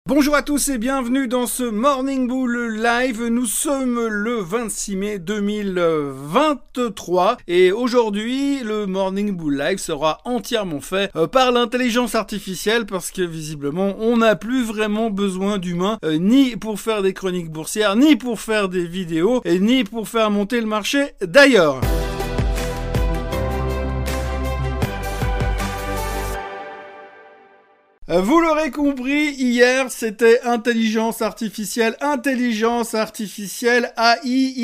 Bonjour à tous et bienvenue dans ce Morning Bull Live. Nous sommes le 26 mai 2023 et aujourd'hui le Morning Bull Live sera entièrement fait par l'intelligence artificielle parce que visiblement on n'a plus vraiment besoin d'humains ni pour faire des chroniques boursières, ni pour faire des vidéos et ni pour faire monter le marché d'ailleurs. Vous l'aurez compris, hier c'était intelligence artificielle, AI,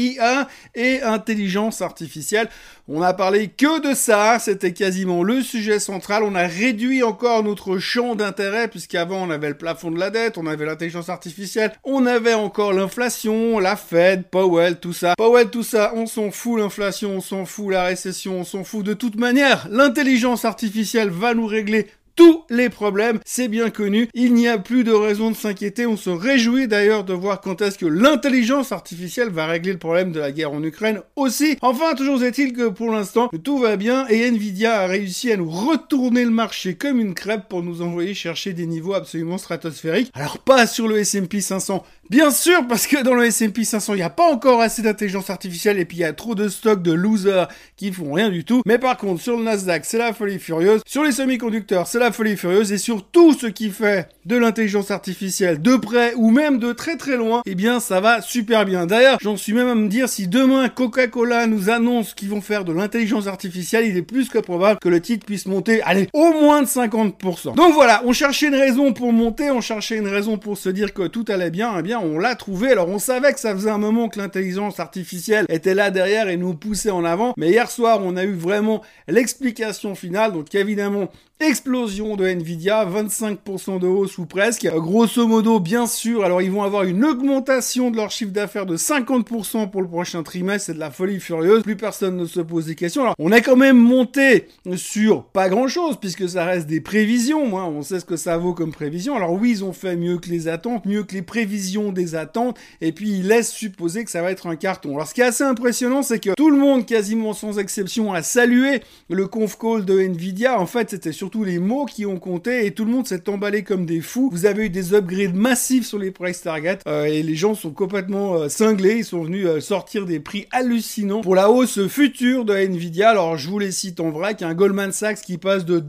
IA et intelligence artificielle. On a parlé que de ça, c'était quasiment le sujet central. On a réduit encore notre champ d'intérêt puisqu'avant on avait le plafond de la dette, on avait l'intelligence artificielle, on avait encore l'inflation, la Fed, Powell, tout ça. Powell, tout ça, on s'en fout, l'inflation, on s'en fout, la récession, on s'en fout. De toute manière, l'intelligence artificielle va nous régler tous les problèmes, c'est bien connu, il n'y a plus de raison de s'inquiéter, on se réjouit d'ailleurs de voir quand est-ce que l'intelligence artificielle va régler le problème de la guerre en Ukraine aussi. Enfin, toujours est-il que pour l'instant, tout va bien et Nvidia a réussi à nous retourner le marché comme une crêpe pour nous envoyer chercher des niveaux absolument stratosphériques. Alors pas sur le S&P 500, bien sûr, parce que dans le S&P 500, il n'y a pas encore assez d'intelligence artificielle et puis il y a trop de stocks de losers qui font rien du tout. Mais par contre, sur le Nasdaq, c'est la folie furieuse. Sur les semi-conducteurs, c'est la folie furieuse. Et sur tout ce qui fait de l'intelligence artificielle de près ou même de très très loin, eh bien, ça va super bien. D'ailleurs, j'en suis même à me dire, si demain Coca-Cola nous annonce qu'ils vont faire de l'intelligence artificielle, il est plus que probable que le titre puisse monter, allez, au moins de 50%. Donc voilà, on cherchait une raison pour monter, on cherchait une raison pour se dire que tout allait bien, eh bien, on l'a trouvé. Alors on savait que ça faisait un moment que l'intelligence artificielle était là derrière et nous poussait en avant, mais hier soir on a eu vraiment l'explication finale. Donc évidemment, explosion de Nvidia, 25% de hausse ou presque. Grosso modo, bien sûr, alors ils vont avoir une augmentation de leur chiffre d'affaires de 50% pour le prochain trimestre, c'est de la folie furieuse. Plus personne ne se pose des questions. Alors on est quand même monté sur pas grand chose puisque ça reste des prévisions, hein. On sait ce que ça vaut comme prévision. Alors oui, ils ont fait mieux que les attentes, mieux que les prévisions des attentes, et puis ils laissent supposer que ça va être un carton. Alors ce qui est assez impressionnant, c'est que tout le monde, quasiment sans exception, a salué le conf call de Nvidia. En fait, c'était surtout les mots qui ont compté et tout le monde s'est emballé comme des fous. Vous avez eu des upgrades massifs sur les price targets et les gens sont complètement cinglés. Ils sont venus sortir des prix hallucinants pour la hausse future de Nvidia. Alors je vous les cite en vrac, un Goldman Sachs qui passe de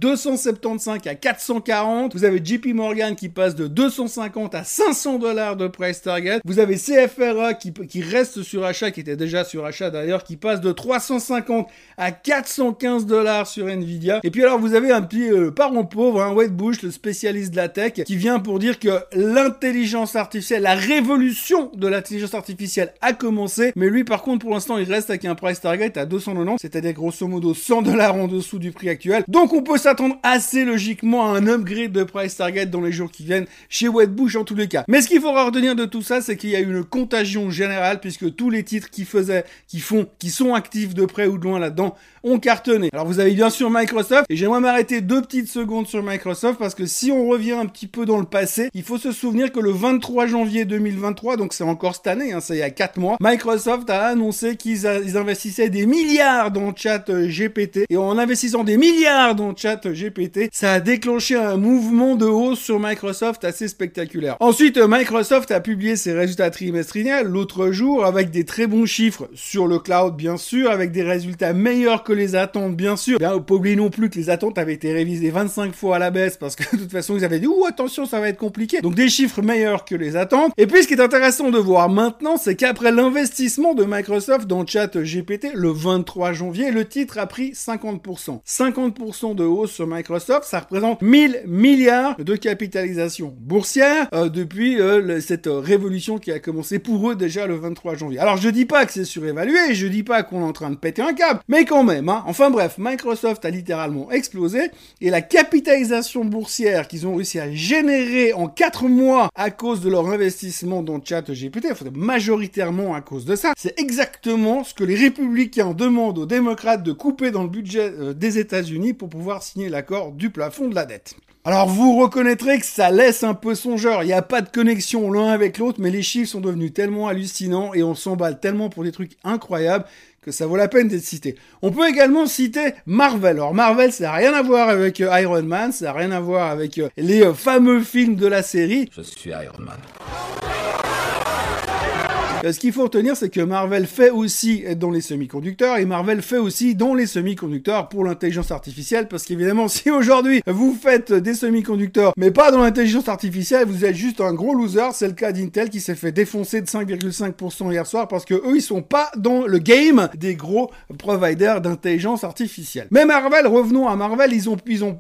275 à 440. Vous avez JP Morgan qui passe de 250 à 500 $ de price target. Vous avez CFRA qui reste sur achat, qui était déjà sur achat d'ailleurs, qui passe de 350 à 415 $ sur Nvidia. Et puis alors vous avez un petit parent pauvre, hein, Wade Bush, le spécialiste de la tech, qui vient pour dire que l'intelligence artificielle, la révolution de l'intelligence artificielle a commencé, mais lui par contre pour l'instant il reste avec un price target à 290, c'est-à-dire grosso modo 100 $ en dessous du prix actuel. Donc on peut s'attendre assez logiquement à un upgrade de price target dans les jours qui viennent chez Wade Bush en tous les cas. Mais ce qu'il faudra retenir de tout ça, c'est qu'il y a une contagion générale puisque tous les titres qui sont actifs de près ou de loin là-dedans ont cartonné. Alors vous avez bien sûr Microsoft et j'aimerais m'arrêter 2 petites secondes sur Microsoft parce que si on revient un petit peu dans le passé, il faut se souvenir que le 23 janvier 2023, donc c'est encore cette année, hein, c'est il y a 4 mois, Microsoft a annoncé qu'ils investissaient des milliards dans ChatGPT et en investissant des milliards dans ChatGPT, ça a déclenché un mouvement de hausse sur Microsoft assez spectaculaire. Ensuite, Microsoft a publié ses résultats trimestriels l'autre jour avec des très bons chiffres sur le cloud bien sûr, avec des résultats meilleurs que les attentes bien sûr. Bien, pas oublier non plus que les attentes avaient été révisées 25 fois à la baisse parce que de toute façon ils avaient dit attention ça va être compliqué. Donc des chiffres meilleurs que les attentes. Et puis ce qui est intéressant de voir maintenant, c'est qu'après l'investissement de Microsoft dans ChatGPT le 23 janvier, le titre a pris 50%. 50% de hausse sur Microsoft, ça représente 1000 milliards de capitalisation boursière depuis cette révolution qui a commencé pour eux déjà le 23 janvier. Alors je dis pas que c'est surévalué, je dis pas qu'on est en train de péter un câble, mais quand même, hein. Enfin bref, Microsoft a littéralement explosé et la capitalisation boursière qu'ils ont réussi à générer en 4 mois à cause de leur investissement dans ChatGPT, majoritairement à cause de ça, c'est exactement ce que les républicains demandent aux démocrates de couper dans le budget des États-Unis pour pouvoir signer l'accord du plafond de la dette. Alors vous reconnaîtrez que ça laisse un peu songeur, il n'y a pas de connexion l'un avec l'autre, mais les chiffres sont devenus tellement hallucinants et on s'emballe tellement pour des trucs incroyables que ça vaut la peine d'être cité. On peut également citer Marvel. Alors Marvel, ça n'a rien à voir avec Iron Man, ça n'a rien à voir avec les fameux films de la série. Je suis Iron Man. Ce qu'il faut retenir, c'est que Marvel fait aussi dans les semi-conducteurs et Marvel fait aussi dans les semi-conducteurs pour l'intelligence artificielle, parce qu'évidemment, si aujourd'hui vous faites des semi-conducteurs mais pas dans l'intelligence artificielle, vous êtes juste un gros loser. C'est le cas d'Intel qui s'est fait défoncer de 5,5% hier soir parce que eux, ils sont pas dans le game des gros providers d'intelligence artificielle. Mais Marvel, revenons à Marvel, ils ont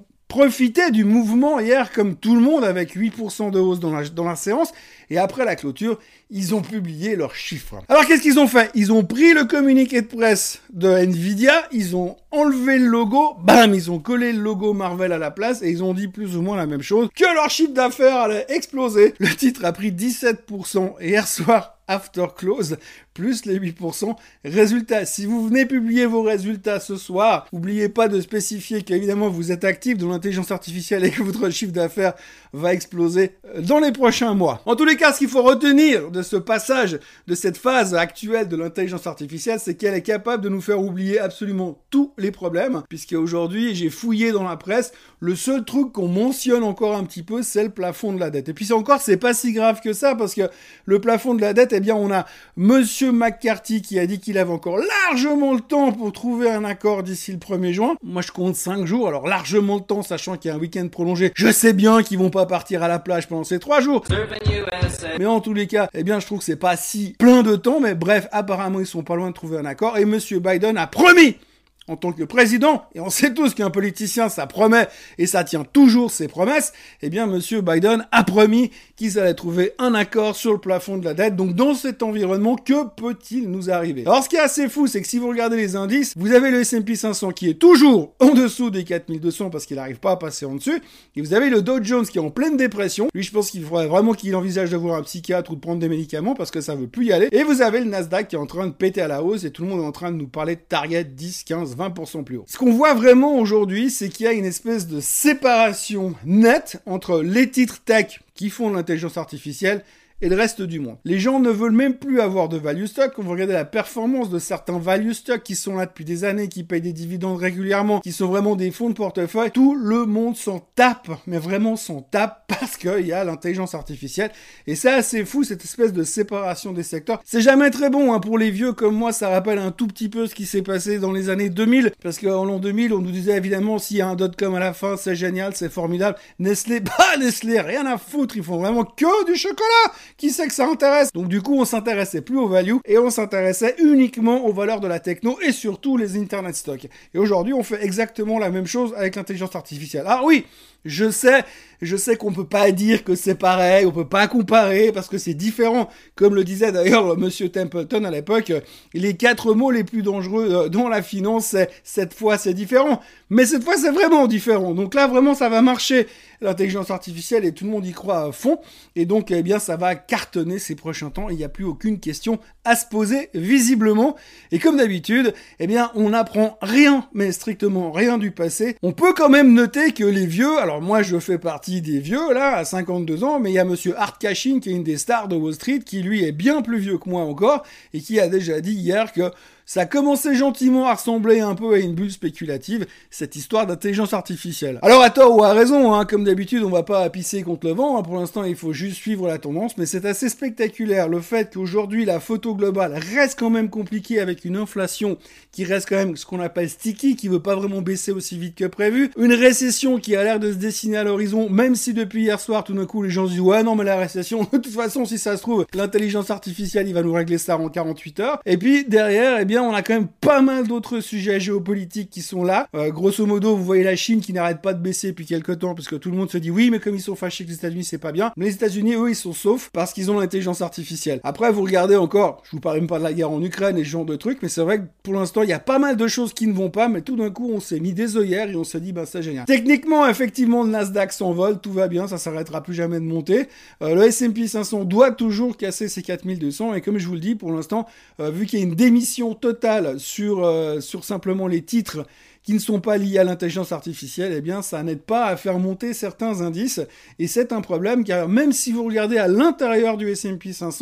profité du mouvement hier comme tout le monde avec 8% de hausse dans la séance, et après la clôture, ils ont publié leurs chiffres. Alors qu'est-ce qu'ils ont fait? Ils ont pris le communiqué de presse de Nvidia, ils ont enlevé le logo, bam, ils ont collé le logo Marvel à la place et ils ont dit plus ou moins la même chose, que leur chiffre d'affaires allait exploser. Le titre a pris 17% hier soir after close, plus les 8%. Résultat, si vous venez publier vos résultats ce soir, n'oubliez pas de spécifier qu'évidemment vous êtes actif dans l'intelligence artificielle et que votre chiffre d'affaires va exploser dans les prochains mois. En tous les cas, ce qu'il faut retenir de ce passage, de cette phase actuelle de l'intelligence artificielle, c'est qu'elle est capable de nous faire oublier absolument tous les problèmes, puisqu'aujourd'hui, j'ai fouillé dans la presse, le seul truc qu'on mentionne encore un petit peu, c'est le plafond de la dette. Et puis c'est pas si grave que ça, parce que le plafond de la dette, eh bien, on a Monsieur McCarthy qui a dit qu'il avait encore largement le temps pour trouver un accord d'ici le 1er juin. Moi, je compte 5 jours, alors largement le temps, sachant qu'il y a un week-end prolongé. Je sais bien qu'ils vont pas partir à la plage pendant ces 3 jours. Mais en tous les cas, eh bien, je trouve que c'est pas si plein de temps, mais bref, apparemment, ils sont pas loin de trouver un accord, et Monsieur Biden a promis, en tant que président, et on sait tous qu'un politicien, ça promet, et ça tient toujours ses promesses, eh bien, Monsieur Biden a promis qu'ils allaient trouver un accord sur le plafond de la dette. Donc, dans cet environnement, que peut-il nous arriver? Alors, ce qui est assez fou, c'est que si vous regardez les indices, vous avez le S&P 500 qui est toujours en dessous des 4200 parce qu'il n'arrive pas à passer en dessus, et vous avez le Dow Jones qui est en pleine dépression. Lui, je pense qu'il faudrait vraiment qu'il envisage de voir un psychiatre ou de prendre des médicaments parce que ça veut plus y aller. Et vous avez le Nasdaq qui est en train de péter à la hausse et tout le monde est en train de nous parler de target 10, 15, 20% plus haut. Ce qu'on voit vraiment aujourd'hui, c'est qu'il y a une espèce de séparation nette entre les titres tech qui font de l'intelligence artificielle et le reste du monde. Les gens ne veulent même plus avoir de value stock. Quand vous regardez la performance de certains value stock qui sont là depuis des années, qui payent des dividendes régulièrement, qui sont vraiment des fonds de portefeuille, tout le monde s'en tape, mais vraiment s'en tape parce qu'il y a l'intelligence artificielle. Et c'est assez fou, cette espèce de séparation des secteurs. C'est jamais très bon, hein. Pour les vieux comme moi, ça rappelle un tout petit peu ce qui s'est passé dans les années 2000, parce qu'en l'an 2000, on nous disait évidemment s'il y a un .com à la fin, c'est génial, c'est formidable. Nestlé, Nestlé, rien à foutre, ils font vraiment que du chocolat. Qui sait que ça intéresse? Donc du coup, on s'intéressait plus aux value et on s'intéressait uniquement aux valeurs de la techno et surtout les internet stocks. Et aujourd'hui, on fait exactement la même chose avec l'intelligence artificielle. Ah oui, je sais qu'on peut pas dire que c'est pareil, on peut pas comparer parce que c'est différent. Comme le disait d'ailleurs Monsieur Templeton à l'époque, les 4 mots les plus dangereux dans la finance, c'est cette fois c'est différent. Mais cette fois c'est vraiment différent. Donc là vraiment ça va marcher l'intelligence artificielle et tout le monde y croit à fond. Et donc eh bien ça va cartonner ces prochains temps. Il n'y a plus aucune question à se poser visiblement. Et comme d'habitude, eh bien on n'apprend rien, mais strictement rien du passé. On peut quand même noter que les vieux, alors moi je fais partie des vieux là, à 52 ans, mais il y a Monsieur Art Cashin qui est une des stars de Wall Street, qui lui est bien plus vieux que moi encore, et qui a déjà dit hier que ça commençait gentiment à ressembler un peu à une bulle spéculative, cette histoire d'intelligence artificielle. Alors à tort ou à raison, hein, comme d'habitude, on va pas pisser contre le vent, hein, pour l'instant il faut juste suivre la tendance, mais c'est assez spectaculaire le fait qu'aujourd'hui la photo globale reste quand même compliquée avec une inflation qui reste quand même ce qu'on appelle sticky, qui veut pas vraiment baisser aussi vite que prévu, une récession qui a l'air de se dessiner à l'horizon, même si depuis hier soir tout d'un coup les gens se disent ouais non mais la récession, de toute façon si ça se trouve, l'intelligence artificielle il va nous régler ça en 48 heures, et puis derrière, eh bien on a quand même pas mal d'autres sujets géopolitiques qui sont là. Grosso modo, vous voyez la Chine qui n'arrête pas de baisser depuis quelques temps parce que tout le monde se dit oui, mais comme ils sont fâchés que les États-Unis, c'est pas bien. Mais les États-Unis, eux, ils sont saufs parce qu'ils ont l'intelligence artificielle. Après, vous regardez encore, je vous parle même pas de la guerre en Ukraine et ce genre de trucs, mais c'est vrai que pour l'instant, il y a pas mal de choses qui ne vont pas, mais tout d'un coup, on s'est mis des œillères et on s'est dit, bah, c'est génial. Techniquement, effectivement, le Nasdaq s'envole, tout va bien, ça s'arrêtera plus jamais de monter. Le S&P 500 doit toujours casser ses 4200 et comme je vous le dis, pour l'instant, vu qu'il y a une démission totale sur simplement les titres qui ne sont pas liés à l'intelligence artificielle, eh bien, ça n'aide pas à faire monter certains indices. Et c'est un problème, car même si vous regardez à l'intérieur du S&P 500,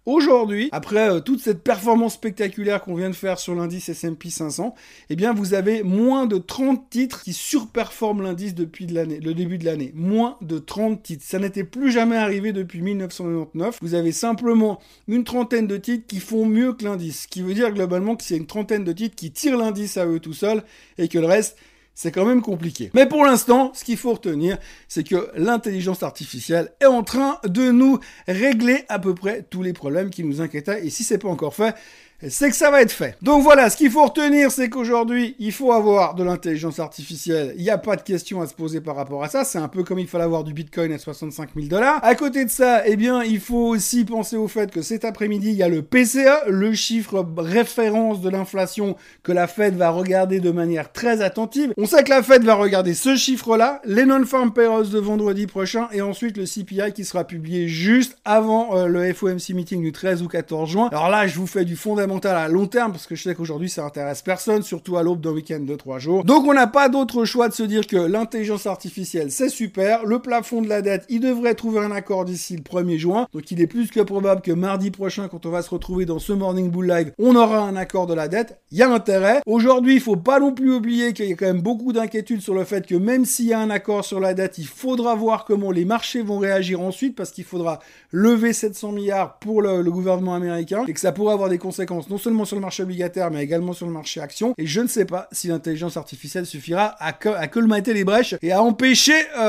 Aujourd'hui, après toute cette performance spectaculaire qu'on vient de faire sur l'indice S&P 500, eh bien vous avez moins de 30 titres qui surperforment l'indice depuis le début de l'année. Moins de 30 titres. Ça n'était plus jamais arrivé depuis 1999. Vous avez simplement une trentaine de titres qui font mieux que l'indice. Ce qui veut dire globalement que c'est une trentaine de titres qui tirent l'indice à eux tout seuls et que le reste, c'est quand même compliqué. Mais pour l'instant, ce qu'il faut retenir, c'est que l'intelligence artificielle est en train de nous régler à peu près tous les problèmes qui nous inquiétaient. Et si c'est pas encore fait, c'est que ça va être fait. Donc voilà, ce qu'il faut retenir, c'est qu'aujourd'hui, il faut avoir de l'intelligence artificielle. Il n'y a pas de question à se poser par rapport à ça. C'est un peu comme il fallait avoir du Bitcoin à 65 000 $. À côté de ça, eh bien, il faut aussi penser au fait que cet après-midi, il y a le PCE, le chiffre référence de l'inflation que la Fed va regarder de manière très attentive. On sait que la Fed va regarder ce chiffre-là, les non-farm payrolls de vendredi prochain, et ensuite le CPI qui sera publié juste avant le FOMC meeting du 13 ou 14 juin. Alors là, je vous fais du fondamental à long terme, parce que je sais qu'aujourd'hui ça intéresse personne, surtout à l'aube d'un week-end de 3 jours. Donc on n'a pas d'autre choix de se dire que l'intelligence artificielle c'est super, le plafond de la dette, il devrait trouver un accord d'ici le 1er juin, donc il est plus que probable que mardi prochain, quand on va se retrouver dans ce Morning Bull Live, on aura un accord de la dette, il y a intérêt. Aujourd'hui, il faut pas non plus oublier qu'il y a quand même beaucoup d'inquiétudes sur le fait que même s'il y a un accord sur la dette, il faudra voir comment les marchés vont réagir ensuite, parce qu'il faudra lever 700 milliards pour le gouvernement américain, et que ça pourrait avoir des conséquences non seulement sur le marché obligataire, mais également sur le marché action. Et je ne sais pas si l'intelligence artificielle suffira à colmater les brèches et à empêcher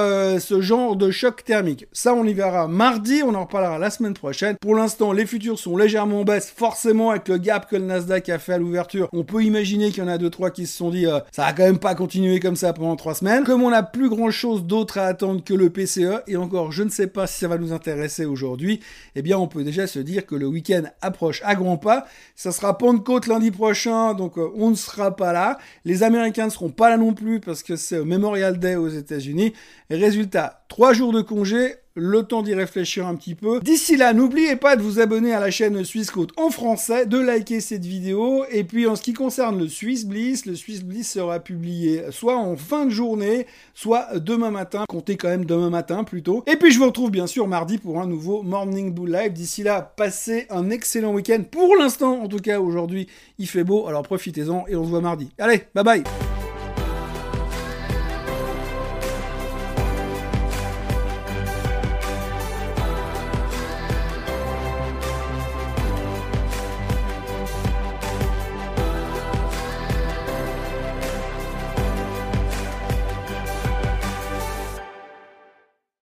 ce genre de choc thermique. Ça, on y verra mardi, on en reparlera la semaine prochaine. Pour l'instant, les futurs sont légèrement en baisse, forcément avec le gap que le Nasdaq a fait à l'ouverture. On peut imaginer qu'il y en a 2-3 qui se sont dit ça va quand même pas continuer comme ça pendant 3 semaines. Comme on n'a plus grand chose d'autre à attendre que le PCE, et encore, je ne sais pas si ça va nous intéresser aujourd'hui, eh bien, on peut déjà se dire que le week-end approche à grands pas. Ça sera Pentecôte lundi prochain, donc on ne sera pas là. Les Américains ne seront pas là non plus parce que c'est Memorial Day aux États-Unis. Et résultat, 3 jours de congé, le temps d'y réfléchir un petit peu. D'ici là, n'oubliez pas de vous abonner à la chaîne Swissquote en français, de liker cette vidéo. Et puis en ce qui concerne le Swiss Bliss sera publié soit en fin de journée, soit demain matin. Comptez quand même demain matin plutôt. Et puis je vous retrouve bien sûr mardi pour un nouveau Morning Bull Live. D'ici là, passez un excellent week-end. Pour l'instant, en tout cas aujourd'hui, il fait beau, alors profitez-en et on se voit mardi. Allez, bye bye!